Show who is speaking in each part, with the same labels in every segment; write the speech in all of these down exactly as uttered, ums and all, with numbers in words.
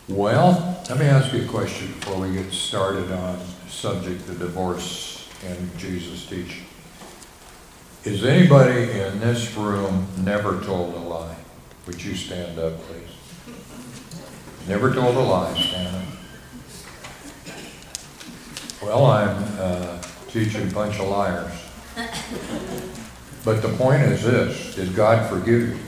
Speaker 1: Well, let me ask you a question before we get started on the subject of divorce and Jesus' teaching. Is anybody in this room never told a lie? Would you stand up, please? Never told a lie, stand up. Well, I'm uh, teaching a bunch of liars. But the point is this, did God forgive you?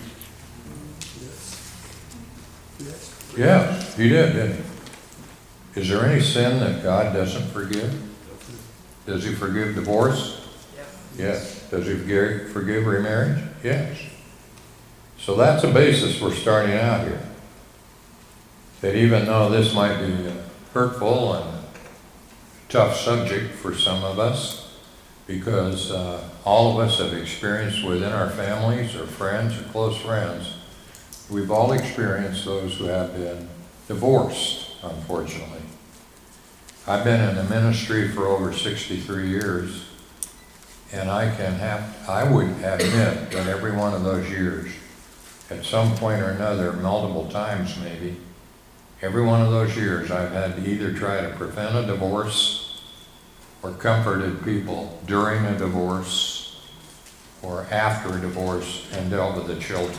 Speaker 1: Yes, he did, didn't he? Is there any sin that God doesn't forgive? Does he forgive divorce? Yes. Does he forgive, forgive remarriage? Yes. So that's a basis we're starting out here. That even though this might be hurtful and a tough subject for some of us, because uh, all of us have experienced within our families or friends or close friends, we've all experienced those who have been divorced, unfortunately. I've been in the ministry for over sixty-three years, and I can have, I would admit that every one of those years, at some point or another, multiple times maybe, every one of those years I've had to either try to prevent a divorce or comforted people during a divorce or after a divorce and dealt with the children.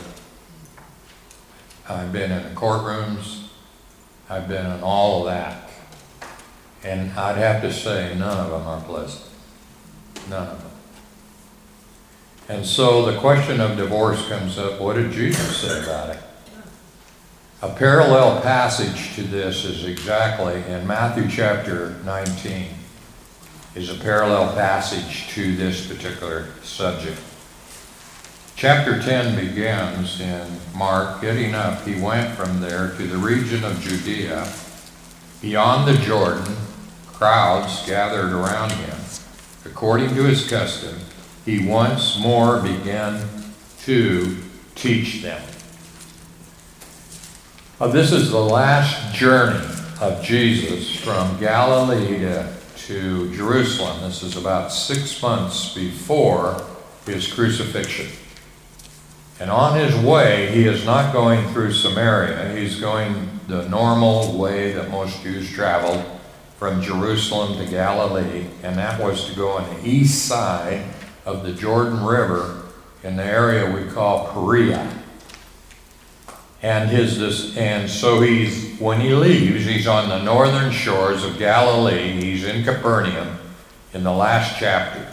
Speaker 1: I've been in the courtrooms, I've been in all of that. And I'd have to say none of them are pleasant. None of them. And so the question of divorce comes up, what did Jesus say about it? A parallel passage to this is exactly in Matthew chapter nineteen, is a parallel passage to this particular subject. Chapter ten begins in Mark, getting up, he went from there to the region of Judea. Beyond the Jordan, crowds gathered around him. According to his custom, he once more began to teach them. Uh, this is the last journey of Jesus from Galilee to, to Jerusalem. This is about six months before his crucifixion. And on his way, he is not going through Samaria. He's going the normal way that most Jews traveled from Jerusalem to Galilee, and that was to go on the east side of the Jordan River in the area we call Perea. And his this, and so he's when he leaves, he's on the northern shores of Galilee. He's in Capernaum in the last chapter.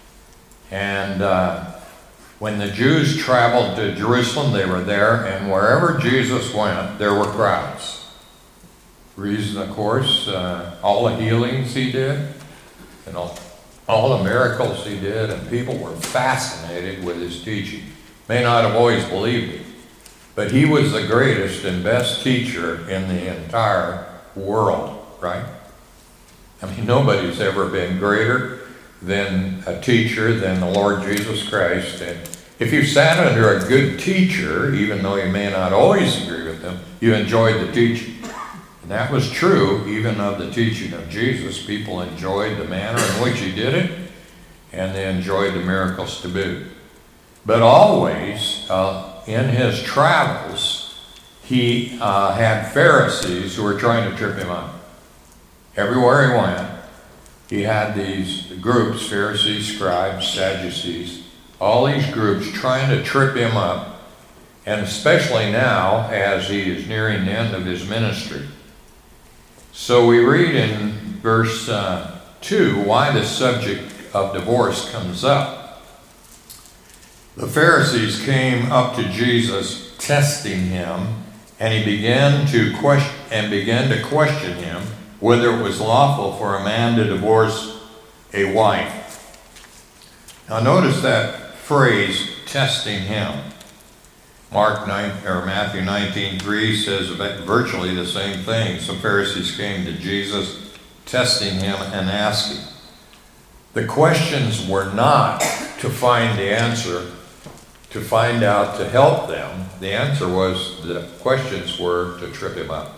Speaker 1: And uh, when the Jews traveled to Jerusalem, they were there, and wherever Jesus went, there were crowds. Reason, of course, uh, all the healings he did, and all, all the miracles he did, and people were fascinated with his teaching. May not have always believed it, but he was the greatest and best teacher in the entire world, right? I mean, nobody's ever been greater than a teacher than the Lord Jesus Christ. And if you sat under a good teacher, even though you may not always agree with them, you enjoyed the teaching. And that was true even of the teaching of Jesus. People enjoyed the manner in which he did it, and they enjoyed the miracles to boot. But always, uh, in his travels, he uh, had Pharisees who were trying to trip him up. Everywhere he went, he had these groups, Pharisees, scribes, Sadducees, all these groups trying to trip him up, and especially now as he is nearing the end of his ministry. So we read in verse uh, two why the subject of divorce comes up. The Pharisees came up to Jesus, testing him, and he began to question and began to question him whether it was lawful for a man to divorce a wife. Now notice that phrase, testing him. Mark nine or Matthew nineteen three says virtually the same thing. Some Pharisees came to Jesus, testing him and asking. The questions were not to find the answer, to find out, to help them. The answer was, the questions were to trip him up.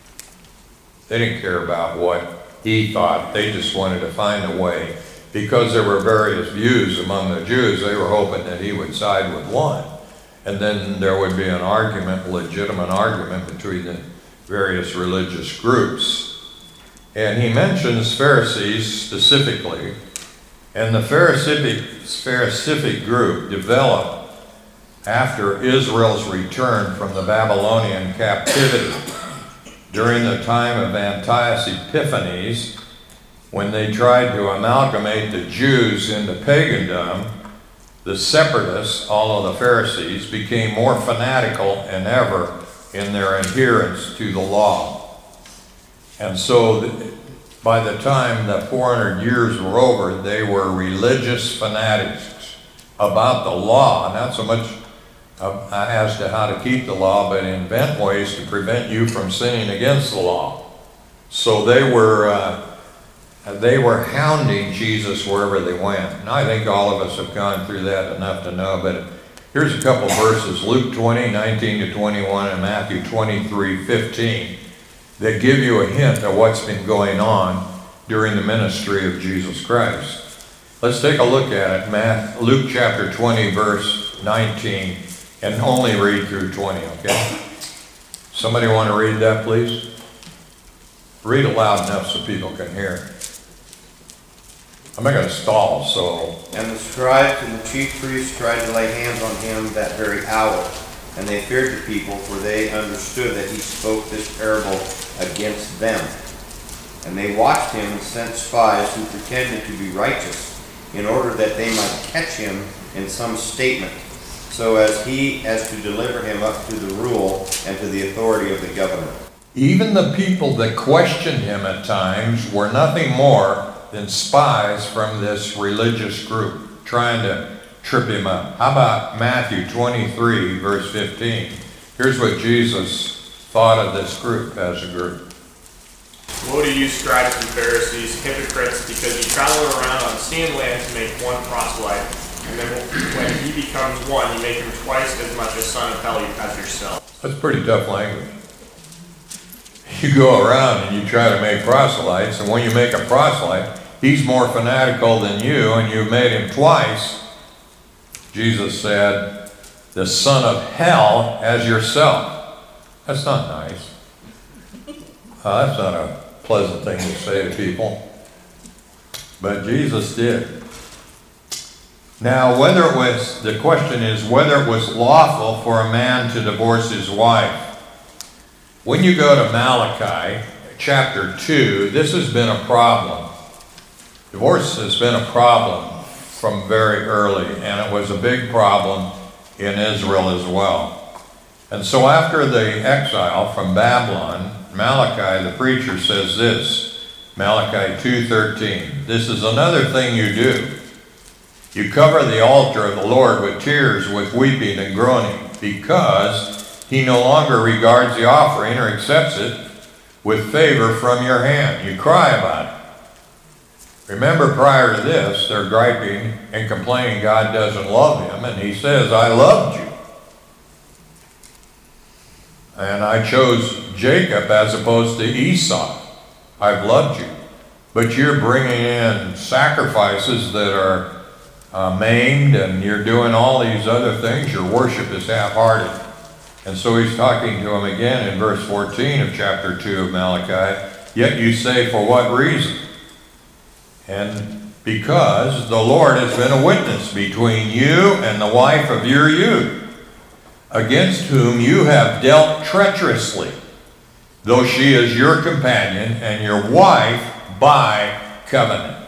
Speaker 1: They didn't care about what he thought. They just wanted to find a way. Because there were various views among the Jews, they were hoping that he would side with one. And then there would be an argument, a legitimate argument between the various religious groups. And he mentions Pharisees specifically, and the Pharisaic, Pharisaic group developed after Israel's return from the Babylonian captivity during the time of Antiochus Epiphanes, when they tried to amalgamate the Jews into pagandom. The separatists, although the Pharisees, became more fanatical than ever in their adherence to the law. And so the, by the time the four hundred years were over, they were religious fanatics about the law, not so much uh, as to how to keep the law, but invent ways to prevent you from sinning against the law. So they were uh, they were hounding Jesus wherever they went. And I think all of us have gone through that enough to know, but here's a couple verses, Luke twenty, nineteen to twenty-one, and Matthew twenty-three, fifteen, that give you a hint of what's been going on during the ministry of Jesus Christ. Let's take a look at it. Matt, Luke chapter twenty, verse nineteen, and only read through twenty, okay? Somebody want to read that, please? Read it loud enough so people can hear. I'm not going to stall, so...
Speaker 2: And the scribes and the chief priests tried to lay hands on him that very hour. And they feared the people, for they understood that he spoke this parable against them. And they watched him and sent spies who pretended to be righteous, in order that they might catch him in some statement, so as he as to deliver him up to the rule and to the authority of the governor.
Speaker 1: Even the people that questioned him at times were nothing more than spies from this religious group trying to trip him up. How about Matthew twenty-three, verse fifteen? Here's what Jesus thought of this group as a group.
Speaker 3: Woe to you, scribes and Pharisees, hypocrites, because you travel around on sea and land to make one proselyte, and then when he becomes one, you make him twice as much a son of hell as yourself.
Speaker 1: That's pretty tough language. You go around and you try to make proselytes, and when you make a proselyte, he's more fanatical than you, and you've made him twice. Jesus said, the son of hell as yourself. That's not nice. Uh, that's not a pleasant thing to say to people. But Jesus did. Now, whether it was, the question is whether it was lawful for a man to divorce his wife. When you go to Malachi chapter two, this has been a problem. Divorce has been a problem from very early, and it was a big problem in Israel as well. And so after the exile from Babylon, Malachi, the preacher, says this, Malachi two thirteen, this is another thing you do. You cover the altar of the Lord with tears, with weeping and groaning, because he no longer regards the offering or accepts it with favor from your hand. You cry about it. Remember, prior to this, they're griping and complaining God doesn't love him, and he says, I loved you. And I chose Jacob as opposed to Esau. I've loved you. But you're bringing in sacrifices that are uh, maimed, and you're doing all these other things. Your worship is half-hearted. And so he's talking to him again in verse fourteen of chapter two of Malachi. Yet you say, for what reason? And because the Lord has been a witness between you and the wife of your youth, against whom you have dealt treacherously, though she is your companion and your wife by covenant.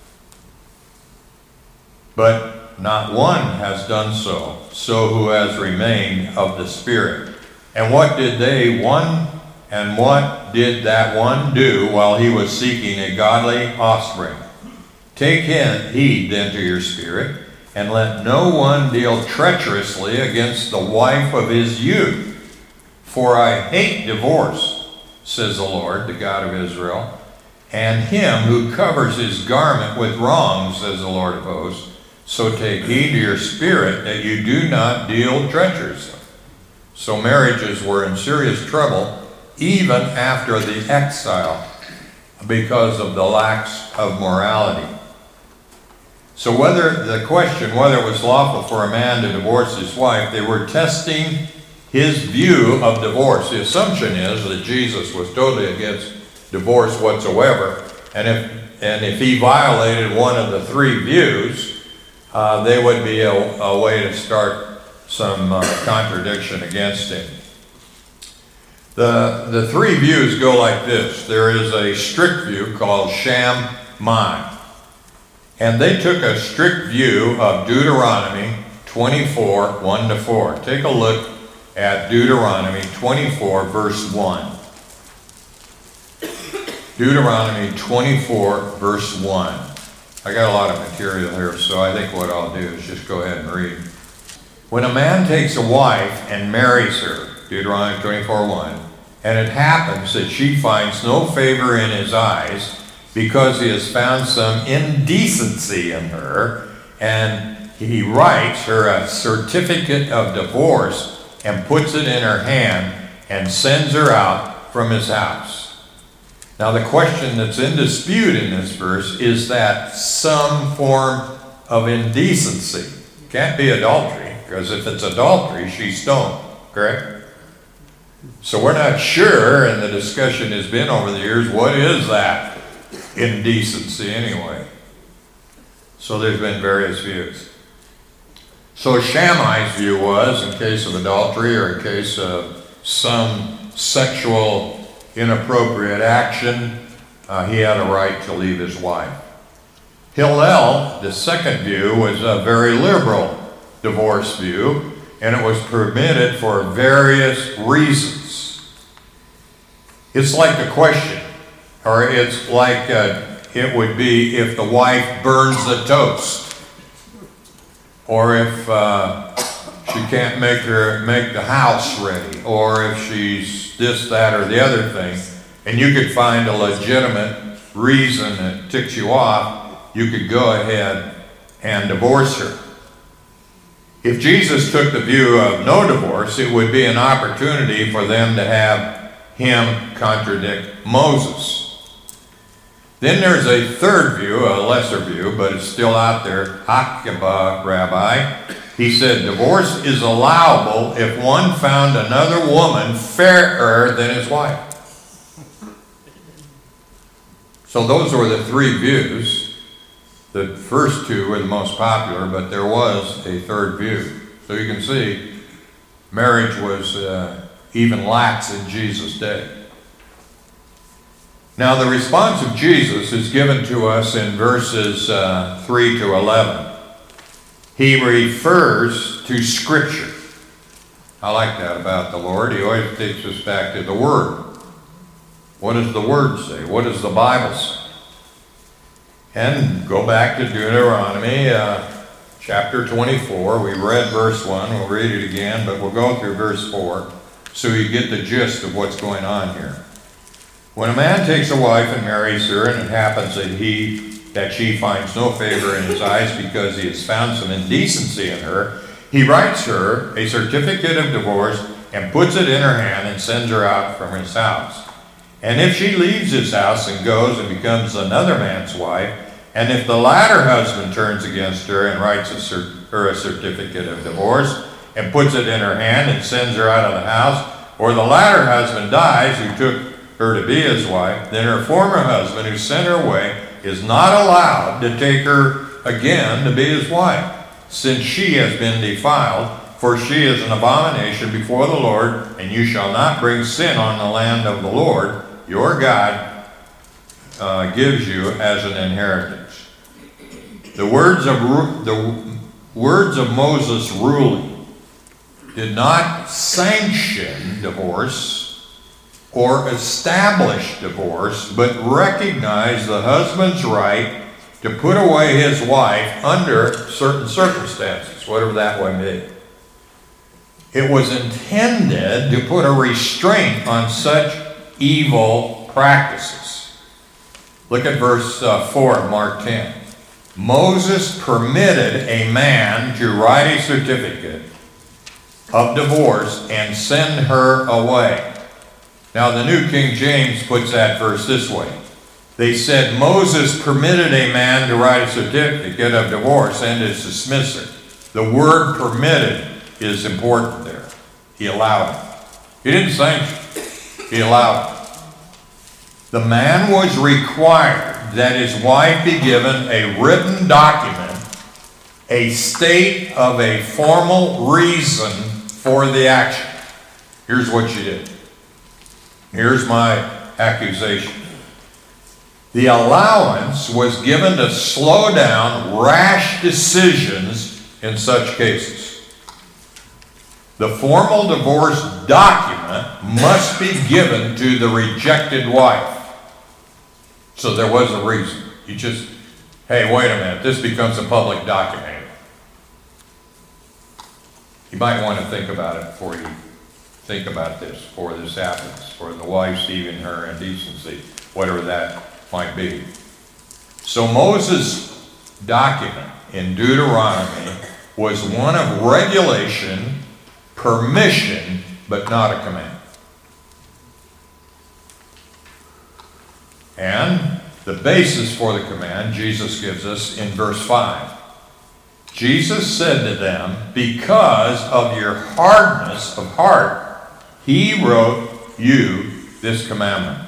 Speaker 1: But not one has done so, so who has remained of the Spirit. And what did they, one, and what did that one do while he was seeking a godly offspring? Take heed then to your spirit, and let no one deal treacherously against the wife of his youth. For I hate divorce, says the Lord, the God of Israel, and him who covers his garment with wrong, says the Lord of hosts. So take heed to your spirit that you do not deal treacherously. So marriages were in serious trouble even after the exile because of the lacks of morality. So whether the question whether it was lawful for a man to divorce his wife, they were testing his view of divorce. The assumption is that Jesus was totally against divorce whatsoever, and if, and if he violated one of the three views, uh, there would be a, a way to start some uh, contradiction against him. The, the three views go like this. There is a strict view called Shammai, and they took a strict view of Deuteronomy twenty-four, one to four. Take a look at Deuteronomy twenty-four, verse one. Deuteronomy twenty-four, verse one. I got a lot of material here, so I think what I'll do is just go ahead and read. When a man takes a wife and marries her, Deuteronomy twenty-four, one, and it happens that she finds no favor in his eyes because he has found some indecency in her, and he writes her a certificate of divorce and puts it in her hand and sends her out from his house. Now the question that's in dispute in this verse is that some form of indecency. It can't be adultery, because if it's adultery, she's stoned, correct? So we're not sure, and the discussion has been over the years, what is that indecency anyway? So there's been various views. So Shammai's view was, in case of adultery or in case of some sexual inappropriate action, uh, he had a right to leave his wife. Hillel, the second view, was a very liberal divorce view, and it was permitted for various reasons. It's like the question, or it's like uh, it would be if the wife burns the toast, or if uh, she can't make her make the house ready, or if she's this, that, or the other thing, and you could find a legitimate reason that ticks you off, you could go ahead and divorce her. If Jesus took the view of no divorce, it would be an opportunity for them to have him contradict Moses. Then there's a third view, a lesser view, but it's still out there. Akiba Rabbi, he said divorce is allowable if one found another woman fairer than his wife. So those were the three views. The first two were the most popular, but there was a third view. So you can see marriage was uh, even lax in Jesus' day. Now the response of Jesus is given to us in verses uh, three to eleven. He refers to Scripture. I like that about the Lord. He always takes us back to the Word. What does the Word say? What does the Bible say? And go back to Deuteronomy uh, chapter twenty-four. We read verse one. We'll read it again, but we'll go through verse four so you get the gist of what's going on here. When a man takes a wife and marries her, and it happens that he that she finds no favor in his eyes because he has found some indecency in her, he writes her a certificate of divorce and puts it in her hand and sends her out from his house. And if she leaves his house and goes and becomes another man's wife, and if the latter husband turns against her and writes a cert- her a certificate of divorce and puts it in her hand and sends her out of the house, or the latter husband dies who took her to be his wife, then her former husband who sent her away is not allowed to take her again to be his wife, since she has been defiled, for she is an abomination before the Lord, and you shall not bring sin on the land of the Lord your God uh, gives you as an inheritance. The words of the words of Moses' ruling did not sanction divorce or establish divorce, but recognize the husband's right to put away his wife under certain circumstances, whatever that may be. It was intended to put a restraint on such evil practices. Look at verse uh, four of Mark ten. Moses permitted a man to write a certificate of divorce and send her away. Now the New King James puts that verse this way. They said Moses permitted a man to write a certificate of divorce and to dismiss her. The word permitted is important there. He allowed it. He didn't sanction it. He allowed it. The man was required that his wife be given a written document, a state of a formal reason for the action. Here's what she did. Here's my accusation. The allowance was given to slow down rash decisions in such cases. The formal divorce document must be given to the rejected wife. So there was a reason. You just, hey, wait a minute, this becomes a public document. You might want to think about it before you think about this, before this happens, for the wife's even her indecency, whatever that might be. So Moses' document in Deuteronomy was one of regulation, permission, but not a command. And the basis for the command Jesus gives us in verse five. Jesus said to them, because of your hardness of heart, he wrote you this commandment.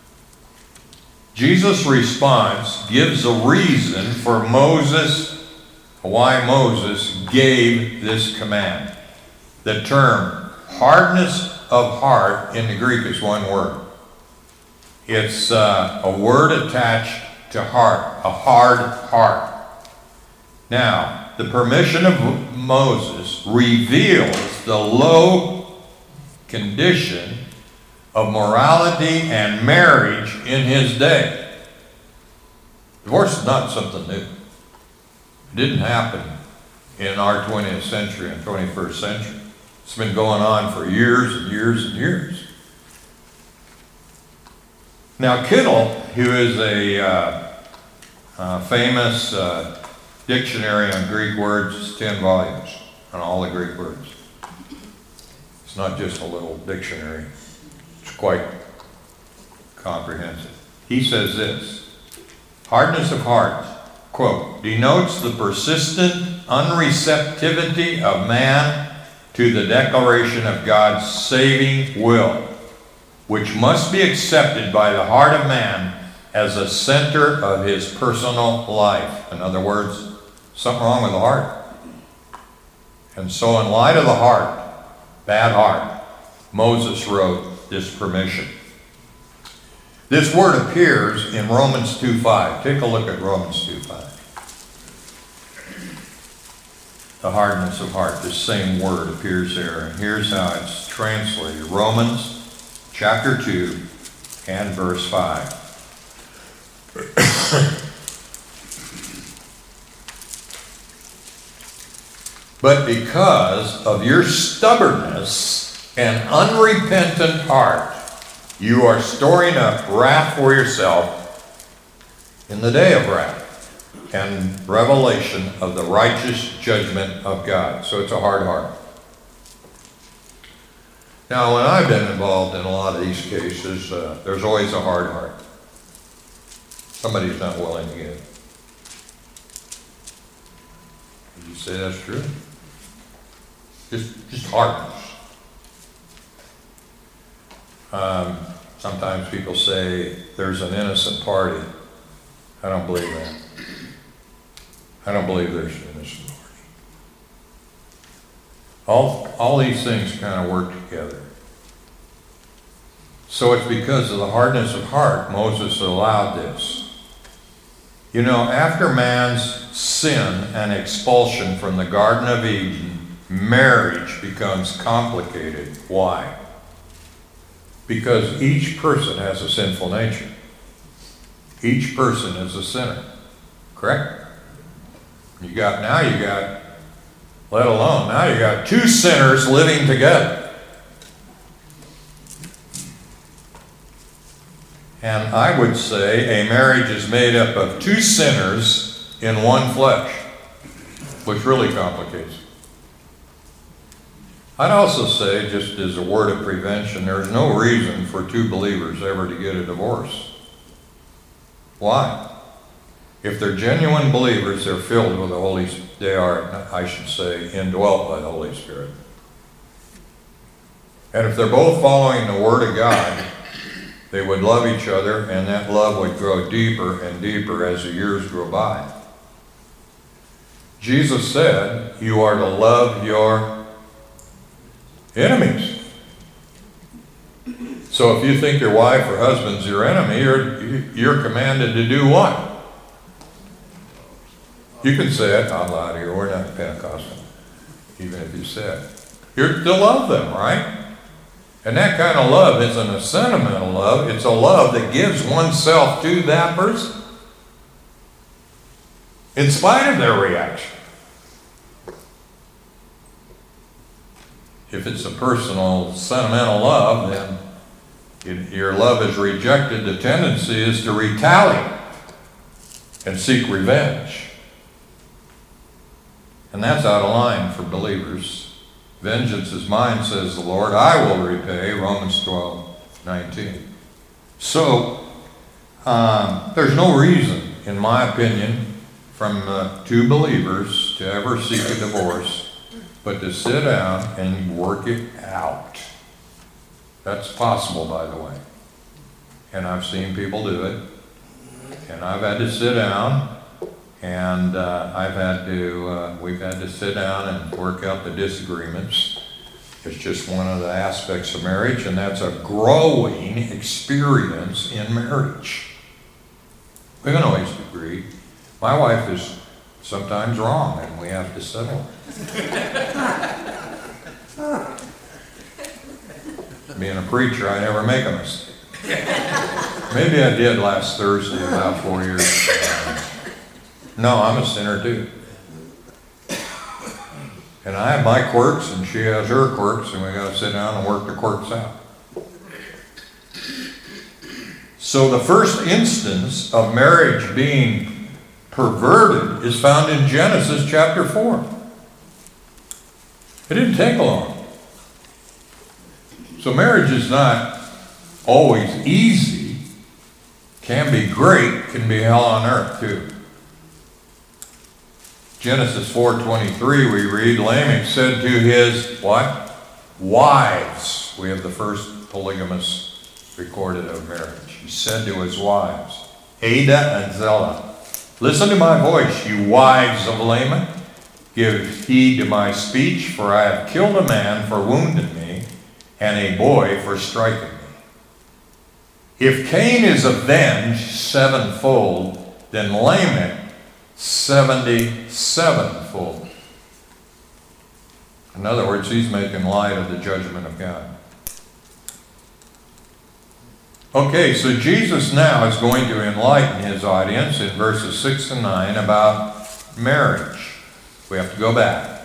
Speaker 1: Jesus' response gives a reason for Moses, why Moses gave this command. The term hardness of heart in the Greek is one word. It's uh, a word attached to heart, a hard heart. Now, the permission of Moses reveals the low condition of morality and marriage in his day. Divorce is not something new. It didn't happen in our twentieth century and twenty-first century. It's been going on for years and years and years. Now, Kittel, who is a uh, uh, famous uh, dictionary on Greek words, it's ten volumes on all the Greek words. It's not just a little dictionary. It's quite comprehensive. He says this, hardness of heart, quote, denotes the persistent unreceptivity of man to the declaration of God's saving will, which must be accepted by the heart of man as a center of his personal life. In other words, something wrong with the heart. And so in light of the heart, bad heart, Moses wrote this permission. This word appears in Romans two five. Take a look at Romans two five. The hardness of heart, this same word appears there. And here's how it's translated. Romans chapter two and verse five. But because of your stubbornness and unrepentant heart, you are storing up wrath for yourself in the day of wrath and revelation of the righteous judgment of God. So it's a hard heart. Now, when I've been involved in a lot of these cases, uh, there's always a hard heart. Somebody's not willing to give. Would you say that's true? Just, just hardness. Um, sometimes people say there's an innocent party. I don't believe that. I don't believe there's an innocent party. All, all these things kind of work together. So it's because of the hardness of heart Moses allowed this. You know, after man's sin and expulsion from the Garden of Eden, marriage becomes complicated. Why? Because each person has a sinful nature. Each person is a sinner. Correct? You got, now you got, let alone, now you got two sinners living together. And I would say a marriage is made up of two sinners in one flesh, which really complicates it. I'd also say, just as a word of prevention, there's no reason for two believers ever to get a divorce. Why? If they're genuine believers, they're filled with the Holy Spirit. They are, I should say, indwelt by the Holy Spirit. And if they're both following the Word of God, they would love each other, and that love would grow deeper and deeper as the years go by. Jesus said, you are to love your enemies. So if you think your wife or husband's your enemy, you're, you're commanded to do what? You can say it out loud here. We're not Pentecostal, even if you said it. You're to love them, right? And that kind of love isn't a sentimental love. It's a love that gives oneself to that person, in spite of their reaction. If it's a personal, sentimental love, then if your love is rejected, the tendency is to retaliate and seek revenge. And that's out of line for believers. Vengeance is mine, says the Lord. I will repay, Romans twelve nineteen. So, um, there's no reason, in my opinion, from uh, two believers to ever seek a divorce, but to sit down and work it out. That's possible, by the way. And I've seen people do it. And I've had to sit down, and uh, I've had to, uh, we've had to sit down and work out the disagreements. It's just one of the aspects of marriage, and that's a growing experience in marriage. We don't always agree. My wife is sometimes wrong, and we have to settle. Being a preacher, I never make a mistake. Maybe I did last Thursday, about four years ago. No, I'm a sinner too. And I have my quirks, and she has her quirks, and we got to sit down and work the quirks out. So the first instance of marriage being perverted is found in Genesis chapter four. It didn't take long. So marriage is not always easy, can be great, can be hell on earth too. Genesis four twenty-three, we read, Lamech said to his, what? Wives. We have the first polygamous recorded of marriage. He said to his wives, Ada and Zillah, listen to my voice, you wives of Lamech. Give heed to my speech, for I have killed a man for wounding me, and a boy for striking me. If Cain is avenged sevenfold, then Lamech seventy-sevenfold. In other words, he's making light of the judgment of God. Okay, so Jesus now is going to enlighten his audience in verses six and nine about marriage. We have to go back.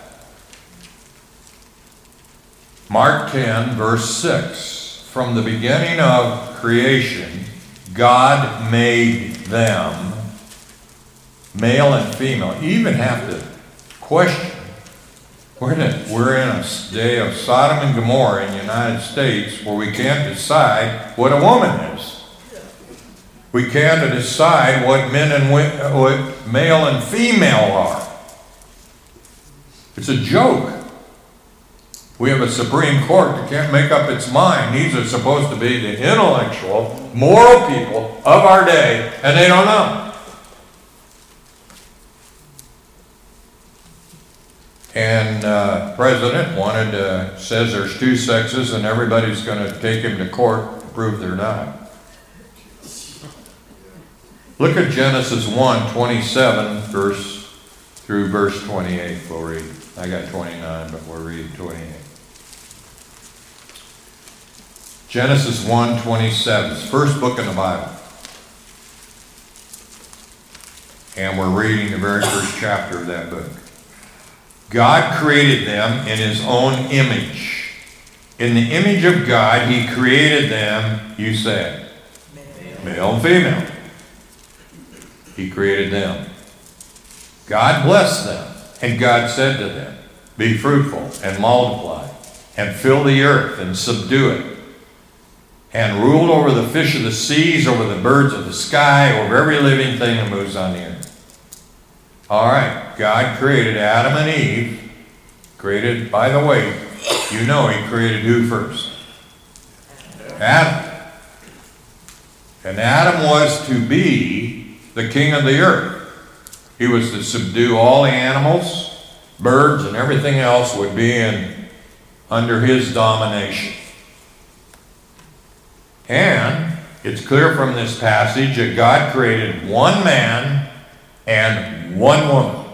Speaker 1: Mark ten, verse six. From the beginning of creation, God made them, male and female. You even have to question. We're in, a, we're in a day of Sodom and Gomorrah in the United States where we can't decide what a woman is. We can't decide what men and what male and female are. It's a joke. We have a Supreme Court that can't make up its mind. These are supposed to be the intellectual, moral people of our day, and they don't know. And uh, president wanted, uh, says there's two sexes and everybody's going to take him to court to prove they're not. Look at Genesis one, twenty-seven verse through verse twenty-eight. We'll read. I got twenty-nine, but we'll read twenty-eight. Genesis one, twenty-seven, first book in the Bible. And we're reading the very first chapter of that book. God created them in his own image. In the image of God, he created them, you said, male and female. He created them. God blessed them, and God said to them, be fruitful and multiply, and fill the earth and subdue it, and rule over the fish of the seas, over the birds of the sky, over every living thing that moves on the earth. All right, God created Adam and Eve. Created, by the way, you know he created who first? Adam. And Adam was to be the king of the earth. He was to subdue all the animals, birds, and everything else would be in under his domination. And it's clear from this passage that God created one man and one woman.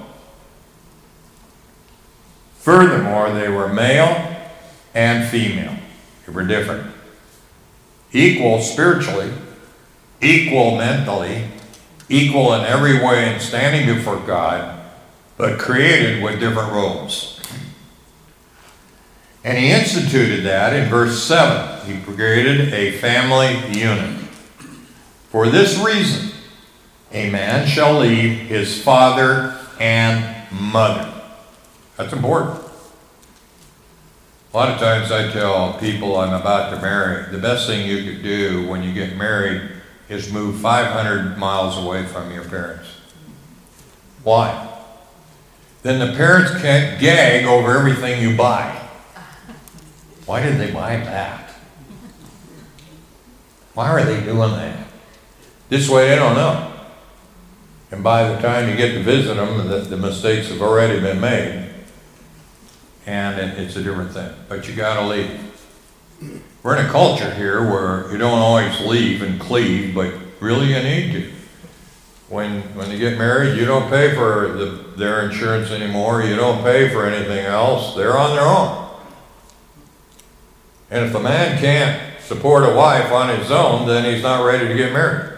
Speaker 1: Furthermore, they were male and female. They were different. Equal spiritually, equal mentally, equal in every way in standing before God, but created with different roles. And he instituted that in verse seven. He created a family unit. For this reason, a man shall leave his father and mother. That's important. A lot of times I tell people I'm about to marry, the best thing you could do when you get married is move five hundred miles away from your parents. Why? Then the parents can't gag over everything you buy. Why did they buy that? Why are they doing that? This way they don't know. And by the time you get to visit them, the, the mistakes have already been made. And it, it's a different thing. But you got to leave. We're in a culture here where you don't always leave and cleave, but really you need to. When when they get married, you don't pay for the, their insurance anymore. You don't pay for anything else. They're on their own. And if the man can't support a wife on his own, then he's not ready to get married.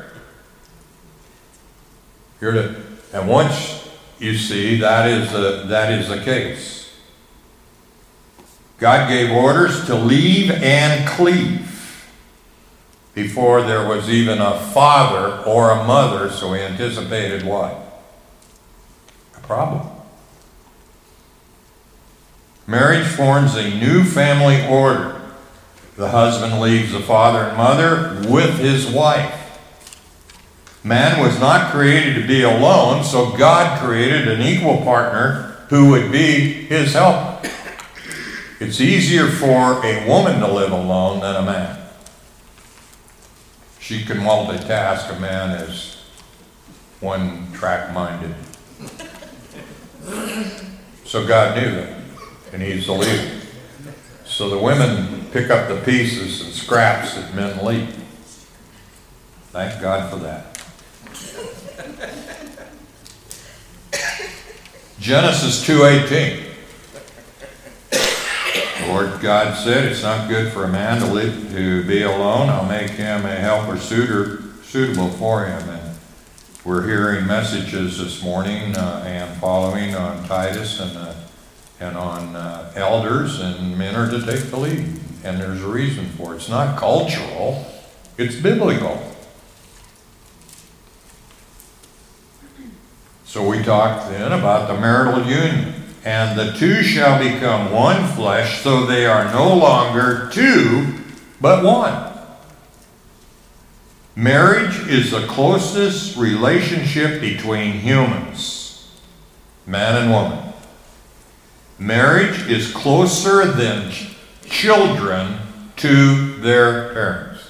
Speaker 1: You're to, and once you see that is the, that is the case. God gave orders to leave and cleave before there was even a father or a mother, so he anticipated what? A problem. Marriage forms a new family order. The husband leaves the father and mother with his wife. Man was not created to be alone, so God created an equal partner who would be his helper. It's easier for a woman to live alone than a man. She can multitask. A man is one-track minded. So God knew that, and he's the leader. So the women pick up the pieces and scraps that men leave. Thank God for that. Genesis two eighteen. The Lord God said, it's not good for a man to live to be alone. I'll make him a helper suitor, suitable for him. And we're hearing messages this morning uh, and following on Titus and uh, and on uh, elders, and men are to take the lead. And there's a reason for it. It's not cultural, it's biblical. So we talked then about the marital union. And the two shall become one flesh, so they are no longer two, but one. Marriage is the closest relationship between humans, man and woman. Marriage is closer than ch- children to their parents.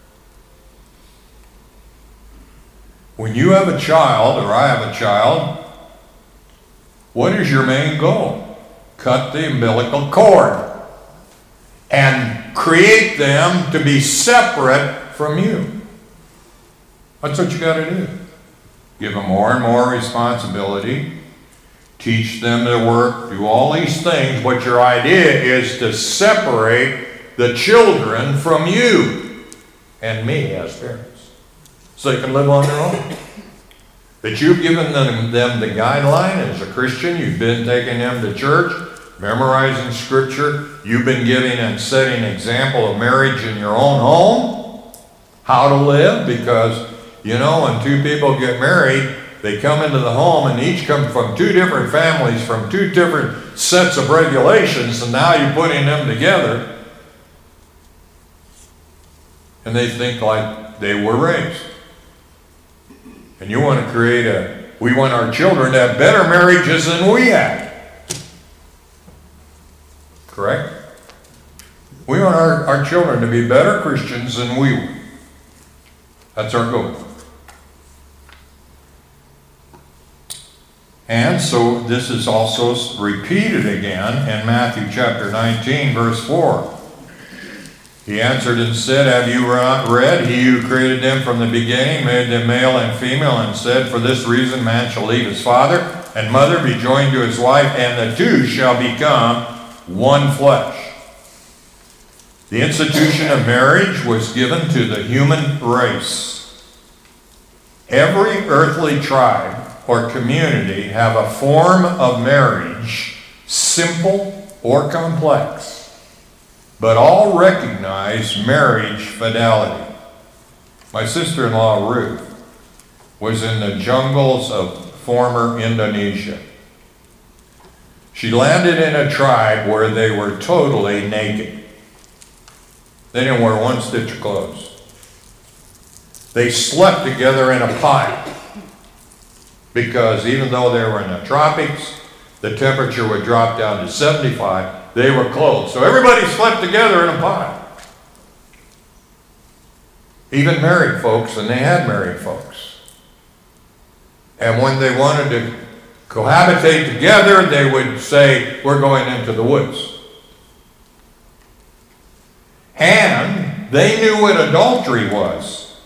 Speaker 1: When you have a child, or I have a child, what is your main goal? Cut the umbilical cord and create them to be separate from you. That's what you got to do. Give them more and more responsibility. Teach them to work, do all these things. What your idea is to separate the children from you and me as parents, so they can live on their own. That you've given them, them the guideline as a Christian. You've been taking them to church, memorizing scripture. You've been giving and setting an example of marriage in your own home, how to live, because, you know, when two people get married, they come into the home and each come from two different families, from two different sets of regulations, and now you're putting them together, and they think like they were raised. And you want to create a, we want our children to have better marriages than we had. Correct? We want our, our children to be better Christians than we were. That's our goal. And so this is also repeated again in Matthew chapter nineteen, verse four. He answered and said, have you not read, he who created them from the beginning made them male and female, and said, for this reason man shall leave his father and mother, be joined to his wife, and the two shall become one flesh. The institution of marriage was given to the human race. Every earthly tribe or community have a form of marriage, simple or complex, but all recognize marriage fidelity. My sister-in-law Ruth was in the jungles of former Indonesia. She landed in a tribe where they were totally naked. They didn't wear one stitch of clothes. They slept together in a pile because even though they were in the tropics, the temperature would drop down to seventy-five. They were clothed. So everybody slept together in a pile. Even married folks, and they had married folks. And when they wanted to cohabitate together, they would say, we're going into the woods. And they knew what adultery was.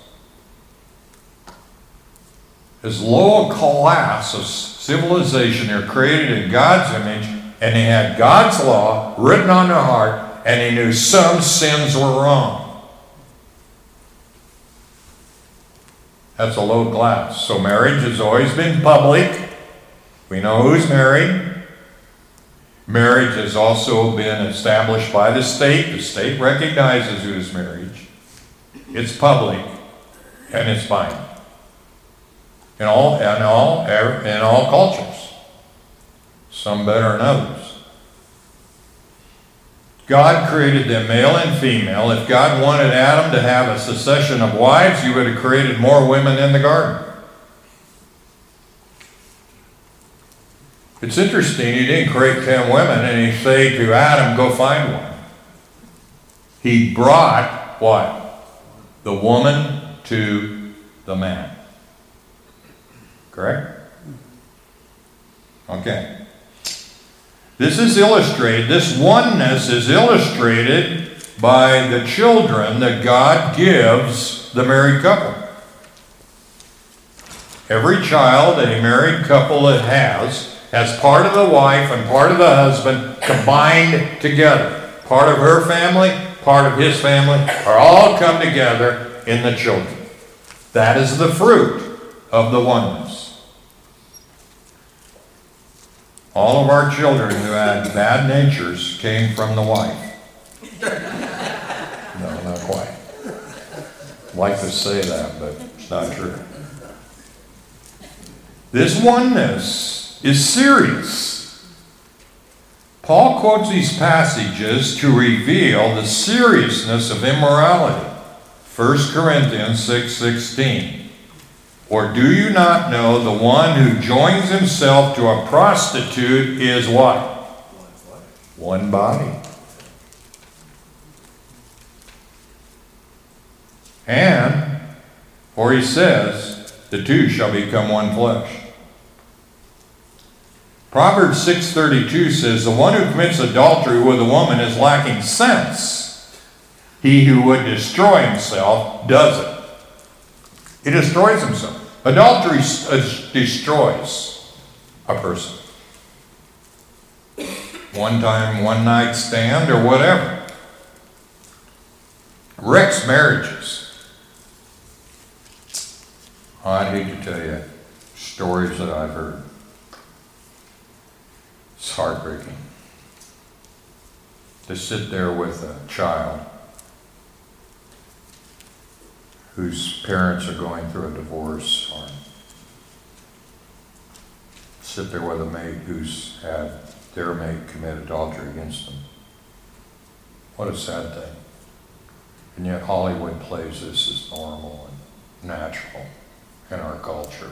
Speaker 1: As low a class of civilization, they're created in God's image, and they had God's law written on their heart, and they knew some sins were wrong. That's a low class. So marriage has always been public. We know who's married. Marriage has also been established by the state. The state recognizes who's married. It's public, and it's binding. In all, in all, in all cultures. Some better than others. God created them male and female. If God wanted Adam to have a succession of wives, he would have created more women in the garden. It's interesting, he didn't create ten women and he say to Adam, go find one. He brought what? The woman to the man. Correct? Okay. This is illustrated, this oneness is illustrated by the children that God gives the married couple. Every child a married couple has, has part of the wife and part of the husband combined together. Part of her family, part of his family, are all come together in the children. That is the fruit of the oneness. All of our children who had bad natures came from the wife. No, not quite. I'd like to say that, but it's not true. This oneness is serious. Paul quotes these passages to reveal the seriousness of immorality. First Corinthians six sixteen. Or do you not know the one who joins himself to a prostitute is what? One body. And, for he says, the two shall become one flesh. Proverbs six thirty-two says, the one who commits adultery with a woman is lacking sense. He who would destroy himself does it. He destroys himself. Adultery destroys a person. One time, one night stand, or whatever. Wrecks marriages. Oh, I hate to tell you stories that I've heard. It's heartbreaking to sit there with a child whose parents are going through a divorce, or sit there with a mate who's had their mate commit adultery against them. What a sad thing. And yet Hollywood plays this as normal and natural in our culture.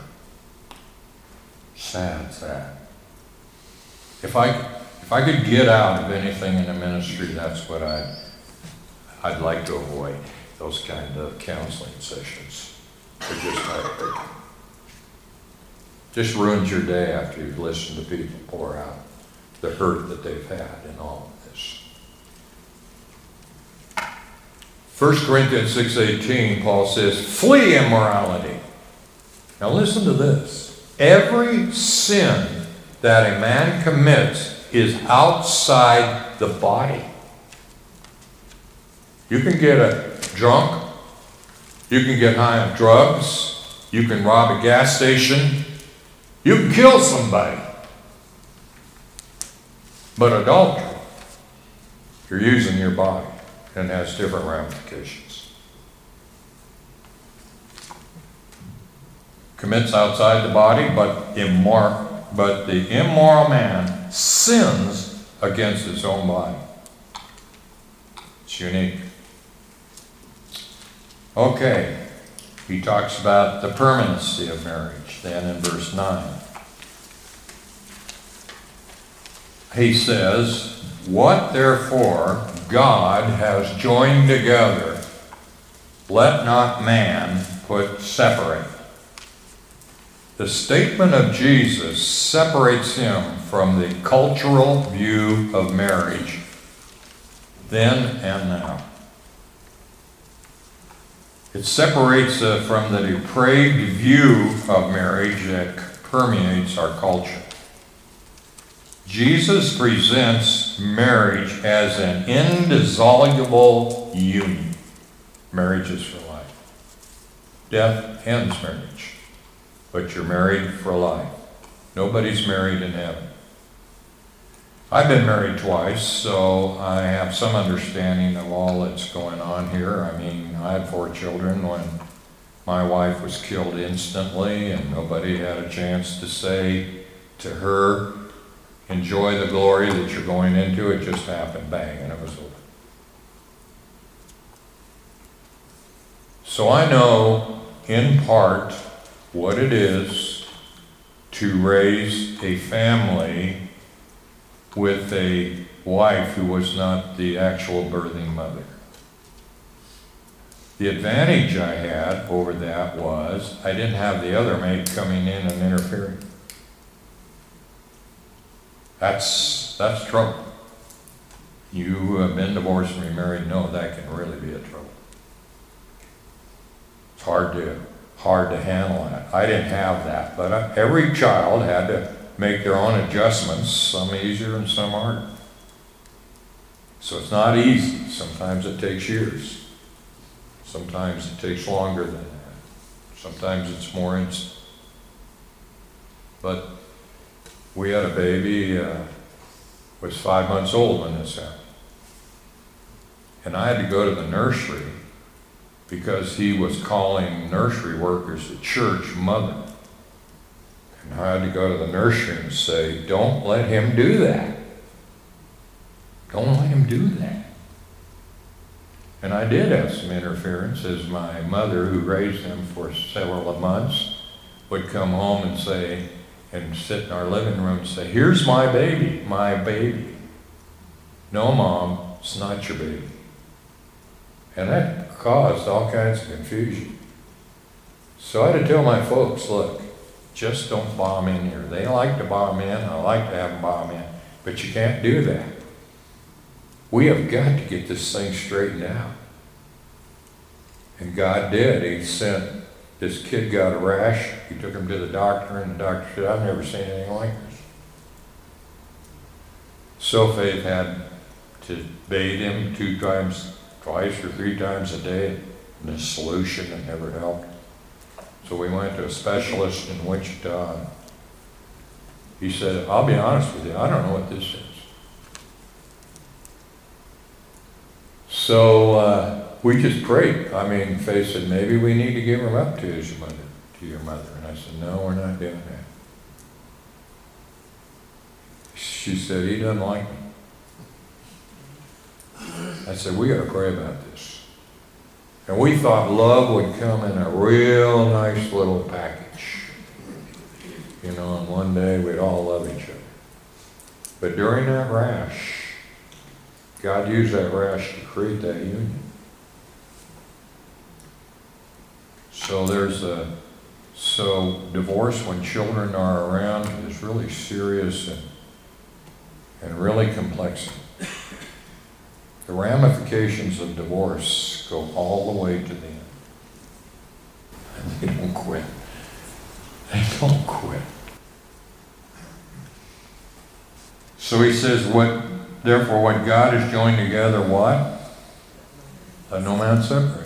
Speaker 1: Sad, sad. If I, if I could get out of anything in the ministry, that's what I'd I'd like to avoid those kind of counseling sessions. They're just heartbreaking. Just ruins your day after you've listened to people pour out the hurt that they've had in all of this. First Corinthians six eighteen, Paul says, flee immorality. Now listen to this. Every sin that a man commits is outside the body. You can get a drunk, you can get high on drugs, you can rob a gas station, you can kill somebody. But adultery, you're using your body and has different ramifications. Commits outside the body, but immoral, but the immoral man sins against his own body. It's unique. Okay, he talks about the permanency of marriage then in verse nine. He says, what therefore God has joined together, let not man put separate. The statement of Jesus separates him from the cultural view of marriage then and now. It separates uh, from the depraved view of marriage that permeates our culture. Jesus presents marriage as an indissoluble union. Marriage is for life. Death ends marriage, but you're married for life. Nobody's married in heaven. I've been married twice, so I have some understanding of all that's going on here. I mean, I had four children when my wife was killed instantly, and nobody had a chance to say to her, enjoy the glory that you're going into. It just happened, bang, and it was over. So I know, in part, what it is to raise a family with a wife who was not the actual birthing mother. The advantage I had over that was I didn't have the other mate coming in and interfering. That's, that's trouble. You who have been divorced and remarried know that can really be a trouble. It's hard to, hard to handle that. I didn't have that, but I, every child had to make their own adjustments, some easier and some harder. So it's not easy. Sometimes it takes years. Sometimes it takes longer than that. Sometimes it's more instant. But we had a baby, uh, was five months old when this happened. And I had to go to the nursery because he was calling nursery workers at church mother. And I had to go to the nursery and say, don't let him do that. Don't let him do that. And I did have some interference as my mother, who raised him for several months, would come home and say, and sit in our living room and say, here's my baby, my baby. No, Mom, it's not your baby. And that caused all kinds of confusion. So I had to tell my folks, look, just don't bomb in here. They like to bomb in. I like to have them bomb in. But you can't do that. We have got to get this thing straightened out. And God did. He sent, this kid got a rash. He took him to the doctor, and the doctor said, I've never seen anything like this. So Faith had to bathe him two times, twice or three times a day in a solution that never helped. So we went to a specialist in Wichita. He said, I'll be honest with you, I don't know what this is. So uh, we just prayed. I mean, Faith said, maybe we need to give him up to his mother, to your mother. And I said, no, we're not doing that. She said, he doesn't like me. I said, we got to pray about this. And we thought love would come in a real nice little package. You know, and one day we'd all love each other. But during that rash, God used that rash to create that union. So there's a, so divorce when children are around is really serious and, and really complex. The ramifications of divorce go all the way to the end. And they don't quit. They don't quit. So he says, "What therefore what God has joined together, what? Let no man separate."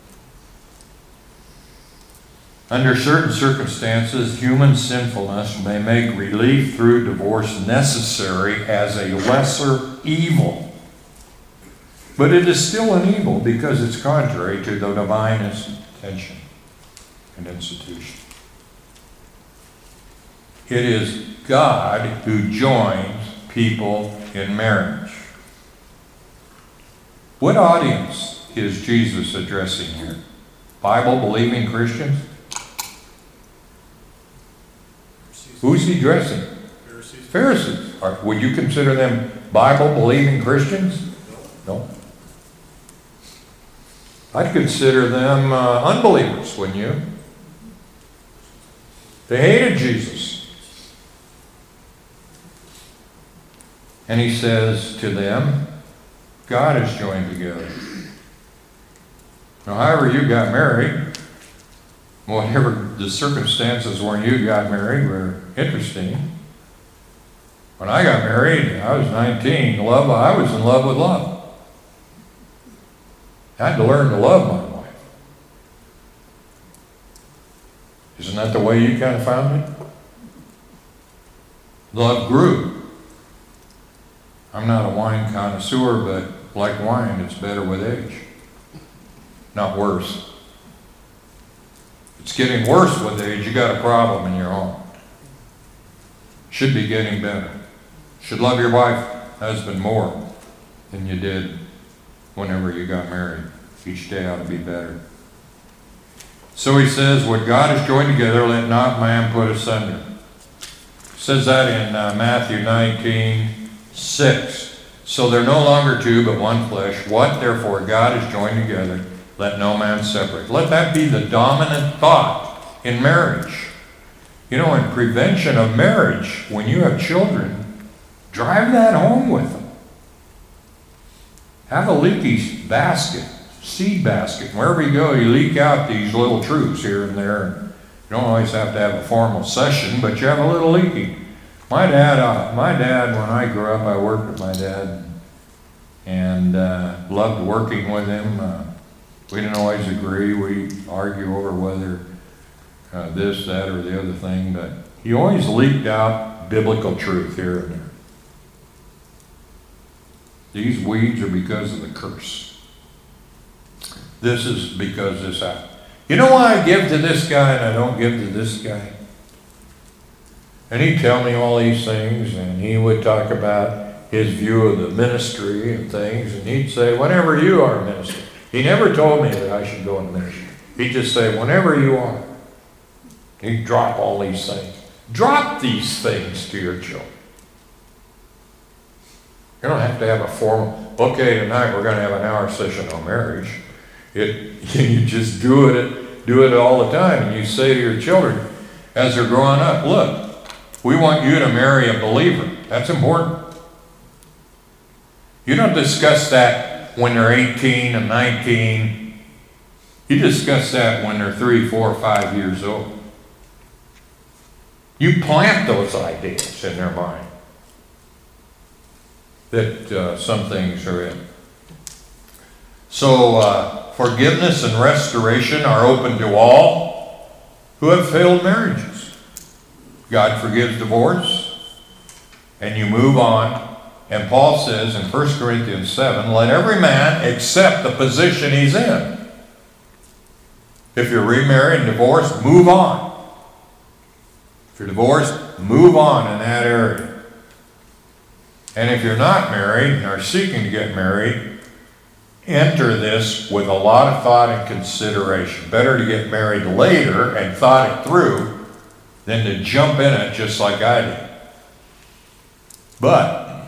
Speaker 1: Under certain circumstances, human sinfulness may make relief through divorce necessary as a lesser evil. But it is still an evil because it's contrary to the divine intention and institution. It is God who joins people in marriage. What audience is Jesus addressing here? Bible-believing Christians? Who's he addressing?
Speaker 3: Pharisees.
Speaker 1: Pharisees. Are, would you consider them Bible-believing Christians? No. I'd consider them uh, unbelievers, wouldn't you? They hated Jesus. And he says to them, God is joined together. Now, however you got married, whatever the circumstances when you got married were interesting. When I got married, I was nineteen. Love, I was in love with love. I had to learn to love my wife. Isn't that the way you kind of found it? Love grew. I'm not a wine connoisseur, but like wine, it's better with age, not worse. It's getting worse with age. You got a problem in your home. Should be getting better. Should love your wife, husband more than you did whenever you got married. Each day ought to be better. So he says, what God has joined together, let not man put asunder. He says that in uh, Matthew nineteen, six. So they're no longer two, but one flesh. What therefore God has joined together, let no man separate. Let that be the dominant thought in marriage. You know, in prevention of marriage, when you have children, drive that home with them. Have a leaky basket, seed basket. Wherever you go, you leak out these little truths here and there. You don't always have to have a formal session, but you have a little leaking. My dad, uh, my dad, when I grew up, I worked with my dad and uh, loved working with him. Uh, we didn't always agree. We argue over whether uh, this, that, or the other thing, but he always leaked out biblical truth here and there. These weeds are because of the curse. This is because this happened. You know why I give to this guy and I don't give to this guy? And he'd tell me all these things, and he would talk about his view of the ministry and things, and he'd say, whenever you are a minister. He never told me that I should go in ministry. He'd just say, whenever you are. He'd drop all these things. Drop these things to your children. You don't have to have a formal, okay, tonight we're going to have an hour session on marriage. It, you just do it, do it all the time, and you say to your children as they're growing up, look, we want you to marry a believer. That's important. You don't discuss that when they're eighteen and nineteen. You discuss that when they're three, four, five years old. You plant those ideas in their mind that uh, some things are in. So uh, forgiveness and restoration are open to all who have failed marriages. God forgives divorce, and you move on. And Paul says in First Corinthians seven, let every man accept the position he's in. If you're remarried and divorced, move on. If you're divorced, move on in that area. And if you're not married and are seeking to get married, enter this with a lot of thought and consideration. Better to get married later and thought it through than to jump in it just like I did. But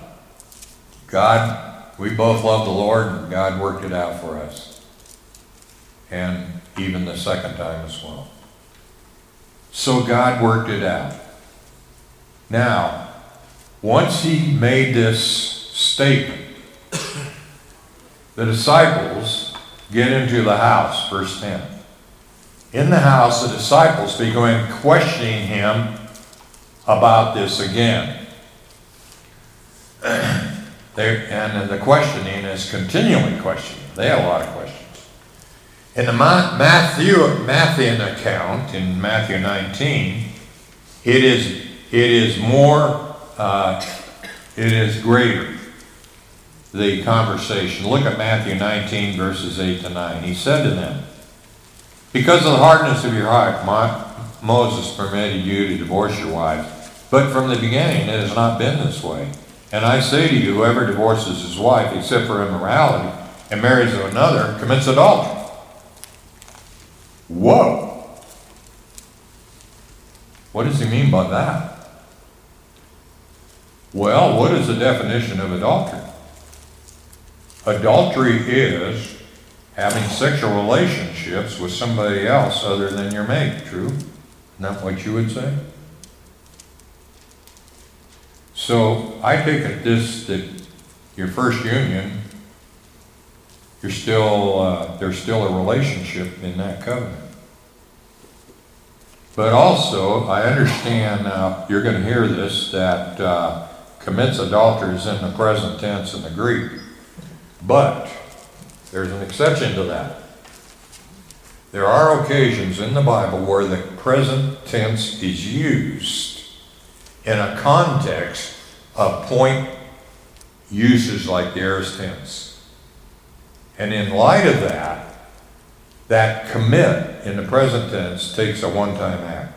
Speaker 1: God, we both love the Lord, and God worked it out for us. And even the second time as well. So God worked it out. Now, once he made this statement, the disciples get into the house, verse ten. In the house, the disciples began questioning him about this again. They, and the questioning is continually questioning. They have a lot of questions. In the Matthew Matthean account, in Matthew nineteen, it is it is more, uh, it is greater, the conversation. Look at Matthew nineteen, verses eight to nine. He said to them, "Because of the hardness of your heart, Moses permitted you to divorce your wives, but from the beginning it has not been this way. And I say to you, whoever divorces his wife except for immorality and marries another commits adultery." Whoa! What does he mean by that? Well, what is the definition of adultery? Adultery is having sexual relationships with somebody else other than your mate. True? Isn't that what you would say? So I take it this, that your first union, you're still, uh, there's still a relationship in that covenant. But also, I understand now, you're going to hear this, that uh, commits adultery is in the present tense in the Greek. But there's an exception to that. There are occasions in the Bible where the present tense is used in a context of point uses like the aorist tense. And in light of that, that commit in the present tense takes a one-time act.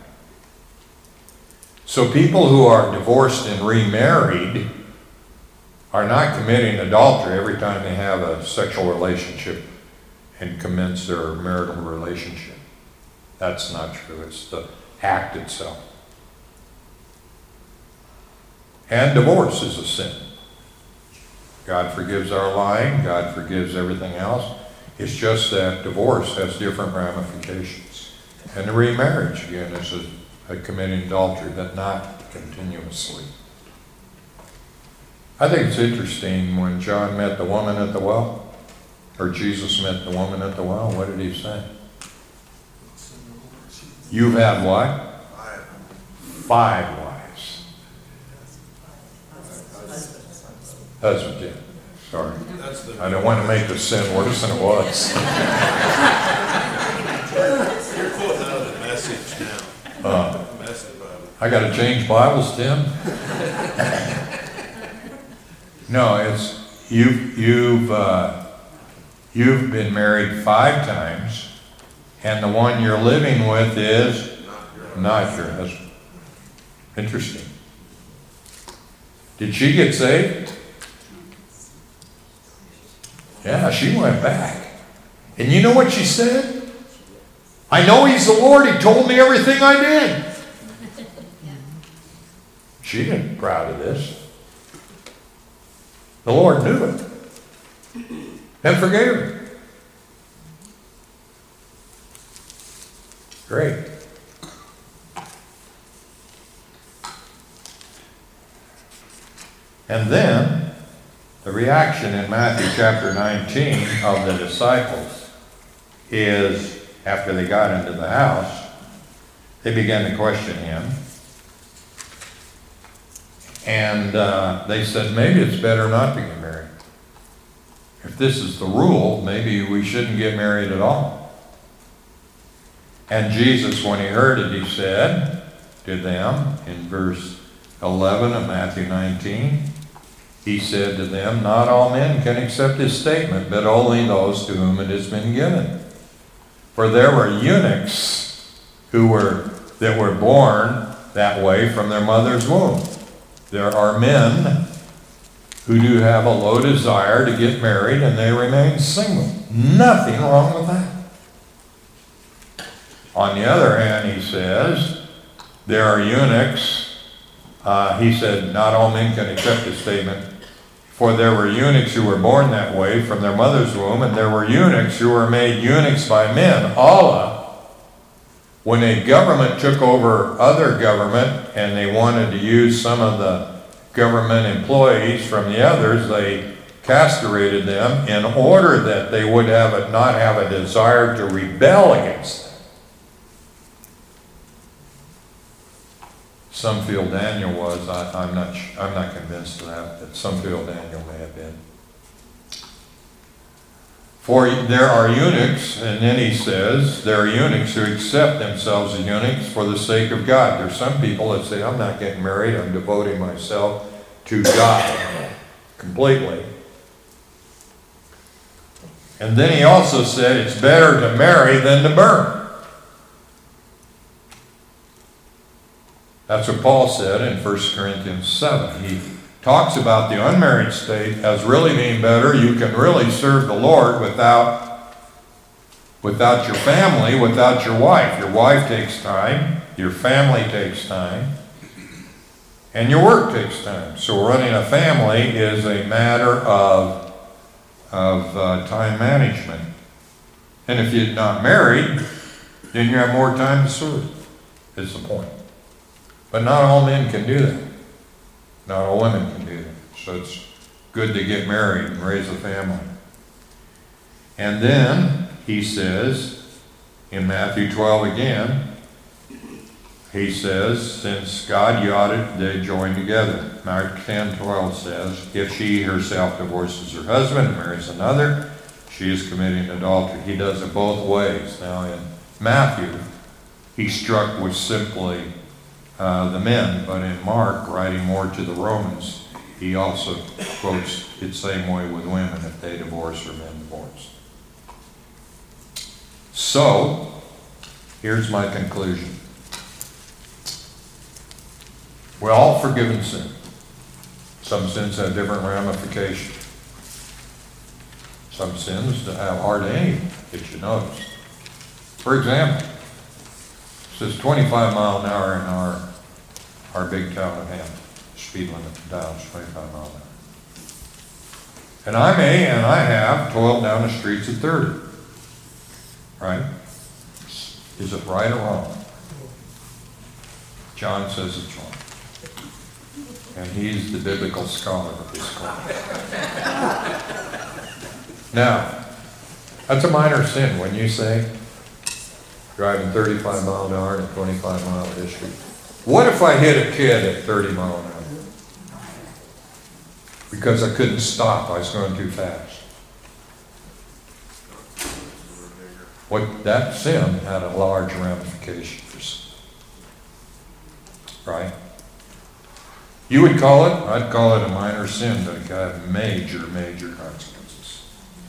Speaker 1: So people who are divorced and remarried are not committing adultery every time they have a sexual relationship and commence their marital relationship. That's not true. It's the act itself. And divorce is a sin. God forgives our lying. God forgives everything else. It's just that divorce has different ramifications. And the remarriage, again, is a, a committing adultery, but not continuously. I think it's interesting when John met the woman at the well, or Jesus met the woman at the well, what did he say? You've had what? Five wives. Husband, yeah. Sorry. I don't want to make the sin worse than it was.
Speaker 4: You're quoting out of the Message now.
Speaker 1: Uh,
Speaker 4: Message Bible.
Speaker 1: I got to change Bibles, Tim. No, it's you've you've uh, you've been married five times, and the one you're living with is not your husband. Interesting. Did she get saved? Yeah, she went back. And you know what she said? I know he's the Lord. He told me everything I did. She didn't proud of this. The Lord knew it and forgave her. Great. And then the reaction in Matthew chapter nineteen of the disciples is, after they got into the house, they began to question him. And uh, they said, maybe it's better not to get married. If this is the rule, maybe we shouldn't get married at all. And Jesus, when he heard it, he said to them, in verse eleven of Matthew nineteen, he said to them, not all men can accept his statement, but only those to whom it has been given. For there were eunuchs who were that were born that way from their mother's womb. There are men who do have a low desire to get married and they remain single. Nothing wrong with that. On the other hand, he says, there are eunuchs. Uh, he said, not all men can accept his statement. For there were eunuchs who were born that way from their mother's womb, and there were eunuchs who were made eunuchs by men. Allah, when a government took over other government and they wanted to use some of the government employees from the others, they castrated them in order that they would have a, not have a desire to rebel against them. Some feel Daniel was. I, I'm not. I'm not convinced of that. But some feel Daniel may have been. For there are eunuchs, and then he says there are eunuchs who accept themselves as eunuchs for the sake of God. There's some people that say, "I'm not getting married. I'm devoting myself to God completely." And then he also said it's better to marry than to burn. That's what Paul said in First Corinthians seven. He talks about the unmarried state as really being better. You can really serve the Lord without, without your family, without your wife. Your wife takes time, your family takes time, and your work takes time. So running a family is a matter of, of uh, time management. And if you're not married, then you have more time to serve, is the point. But not all men can do that. Not all women can do that. So it's good to get married and raise a family. And then he says, in Matthew twelve again, he says, since God ought it, they join together. Mark ten twelve says, if she herself divorces her husband and marries another, she is committing adultery. He does it both ways. Now in Matthew, he struck with simply Uh, the men, but in Mark, writing more to the Romans, he also quotes it same way with women if they divorce or men divorce. So, here's my conclusion. We're all forgiven sin. Some sins have different ramifications. Some sins have hardly any that you notice. For example, it says twenty-five mile an hour in our our big town of Hampton. Speed limit down is twenty-five miles an hour. And I may, and I have, toiled down the streets at thirty. Right? Is it right or wrong? John says it's wrong. And he's the biblical scholar of this class. Now, that's a minor sin when you say driving thirty-five mile an hour in a twenty-five mile district. What if I hit a kid at thirty mile an hour? Because I couldn't stop, I was going too fast. What, that sin had a large ramifications. Right? You would call it, I'd call it a minor sin, but it could have major, major consequences.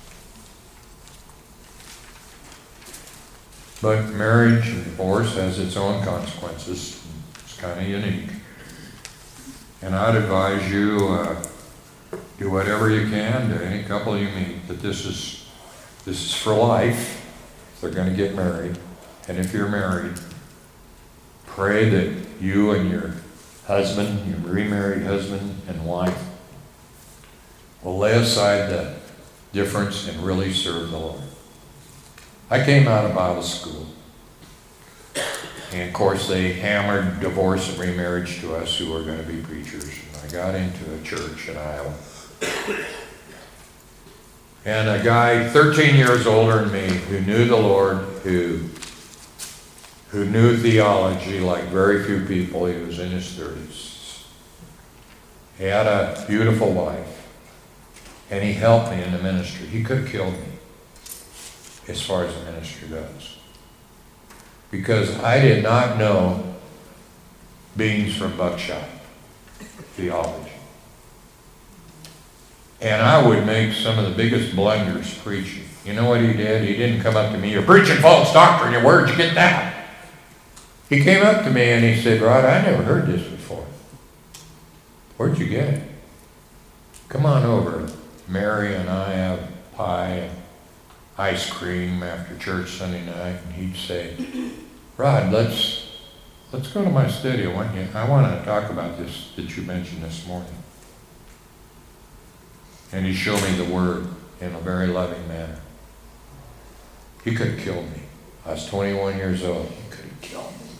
Speaker 1: But marriage and divorce has its own consequences. It's kind of unique. And I'd advise you, uh, do whatever you can to any couple you meet, that this is, this is for life. If they're going to get married. And if you're married, pray that you and your husband, your remarried husband and wife, will lay aside the difference and really serve the Lord. I came out of Bible school. And of course they hammered divorce and remarriage to us who were going to be preachers. And I got into a church in Iowa. And a guy thirteen years older than me who knew the Lord, who, who knew theology like very few people, he was in his thirties. He had a beautiful wife. And he helped me in the ministry. He could have killed me as far as the ministry goes. Because I did not know beans from buckshot theology. And I would make some of the biggest blunders preaching. You know what he did? He didn't come up to me, you're preaching false doctrine, where'd you get that? He came up to me and he said, Rod, I never heard this before. Where'd you get it? Come on over. Mary and I have pie and ice cream after church Sunday night, and he'd say, Rod, let's let's go to my studio. I want, you, I want to talk about this that you mentioned this morning. And he showed me the Word in a very loving manner. He could have killed me. I was twenty-one years old. He could have killed me.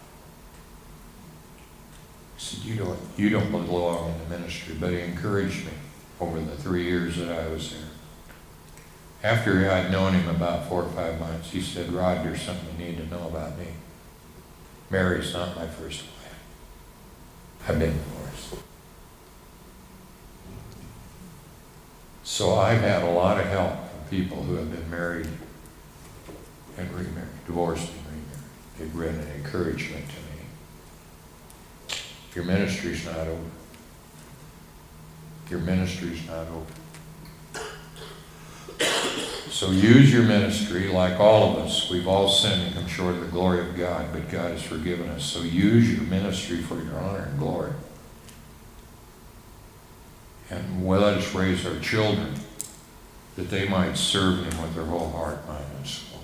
Speaker 1: He said, you don't, you don't belong in the ministry. But he encouraged me over the three years that I was there. After I'd known him about four or five months, he said, Rod, there's something you need to know about me. Mary's not my first wife. I've been divorced. So I've had a lot of help from people who have been married and remarried, divorced and remarried. They've written an encouragement to me. Your ministry's not over. Your ministry's not over. So use your ministry like all of us. We've all sinned and come short of the glory of God, but God has forgiven us. So use your ministry for your honor and glory. And let us raise our children that they might serve Him with their whole heart, mind, and soul.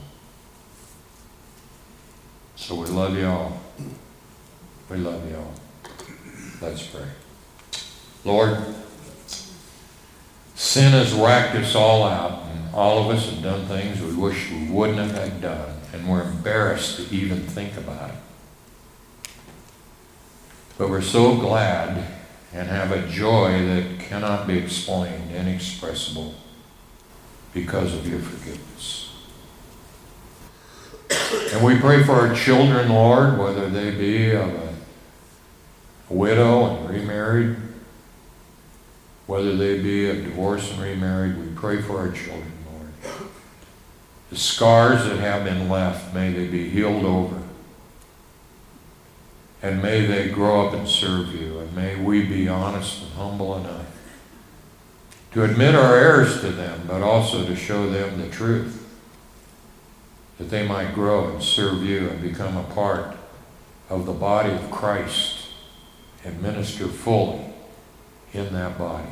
Speaker 1: So we love you all. We love you all. Let's pray. Lord, sin has whacked us all out, and all of us have done things we wish we wouldn't have had done, and we're embarrassed to even think about it. But we're so glad and have a joy that cannot be explained, inexpressible, because of your forgiveness. And we pray for our children, Lord, whether they be of a widow and remarried, whether they be of divorce and remarried. We pray for our children, Lord. The scars that have been left, may they be healed over. And may they grow up and serve you. And may we be honest and humble enough to admit our errors to them, but also to show them the truth, that they might grow and serve you and become a part of the body of Christ and minister fully in that body.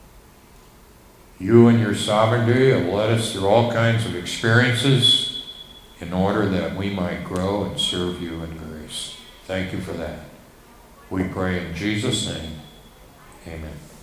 Speaker 1: You in your sovereignty have led us through all kinds of experiences in order that we might grow and serve you in grace. Thank you for that. We pray in Jesus' name. Amen.